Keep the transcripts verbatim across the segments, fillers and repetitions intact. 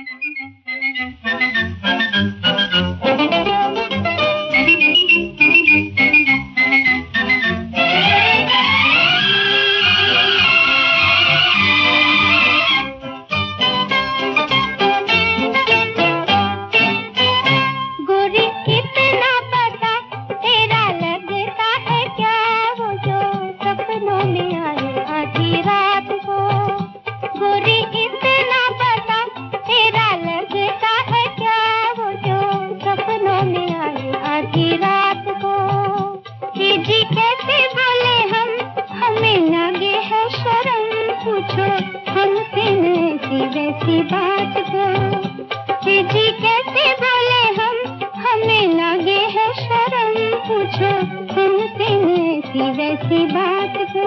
पूछो हमसे ऐसी वैसी बात को, जी कैसे बोले हम, हमें लगे है शर्म। पूछो हमसे ऐसी वैसी बात को।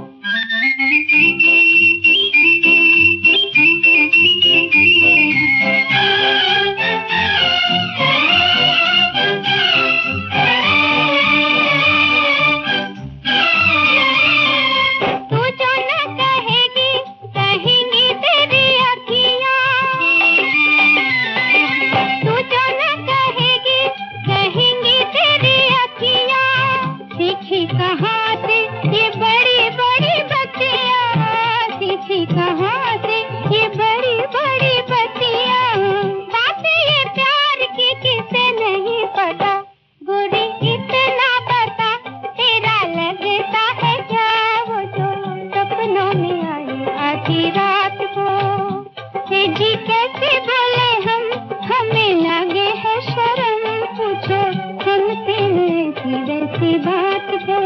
कहाँ से ये बड़ी बड़ी बत्तियाँ, सीखी कहाँ से ये बड़ी बड़ी बत्तियाँ। बातें ये प्यार की किसे नहीं पता, गोरी इतना पता तेरा लगता है क्या वो जो सपनों में आई आधी रात को। जी कैसे बोले हम, हमें लगे है शर्म। पूछो हमसे ऐसी वैसी बात को।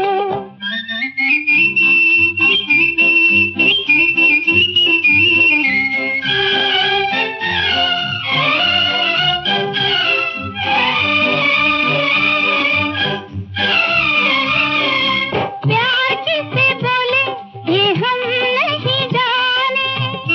प्यार किसे बोले ये हम नहीं जाने,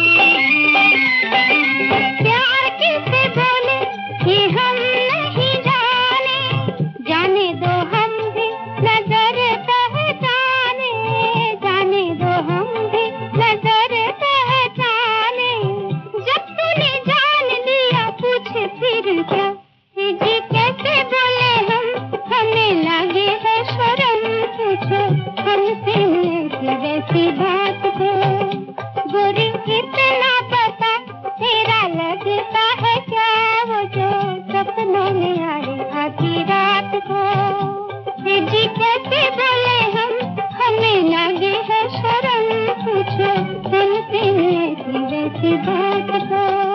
प्यार किसे बोले ये हम नहीं जाने। जाने दो हम भी नजर पहचाने, जाने दो हम भी नजर पहचाने। जब तूने जान लिया पूछ फिर क्या, जी कैसे बोले हम, हमें लगे है शर्म। पूछो हमसे ऐसी वैसी बात को, गोरी इतना पता तेरा लगता है क्या वो जो सपनों में आए आधी रात को। जी कैसे बोले हम, हमें लगे है शर्म। पूछो हमसे ऐसी वैसी बात को।